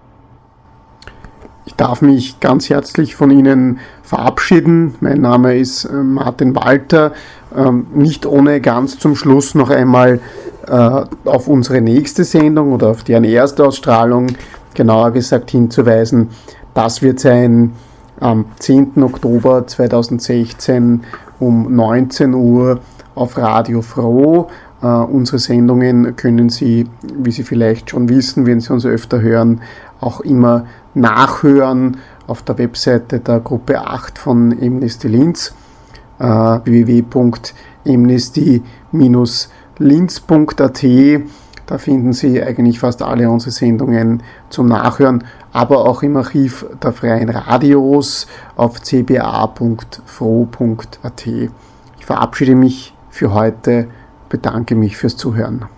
Ich darf mich ganz herzlich von Ihnen verabschieden. Mein Name ist Martin Walter. Nicht ohne ganz zum Schluss noch einmal auf unsere nächste Sendung oder auf deren Erstausstrahlung, genauer gesagt, hinzuweisen. Das wird sein am 10. Oktober 2016 um 19 Uhr auf Radio Froh. Unsere Sendungen können Sie, wie Sie vielleicht schon wissen, wenn Sie uns öfter hören, auch immer nachhören auf der Webseite der Gruppe 8 von Amnesty Linz, www.amnesty-linz.at. Da finden Sie eigentlich fast alle unsere Sendungen zum Nachhören, aber auch im Archiv der freien Radios auf cba.fro.at. Ich verabschiede mich für heute, bedanke mich fürs Zuhören.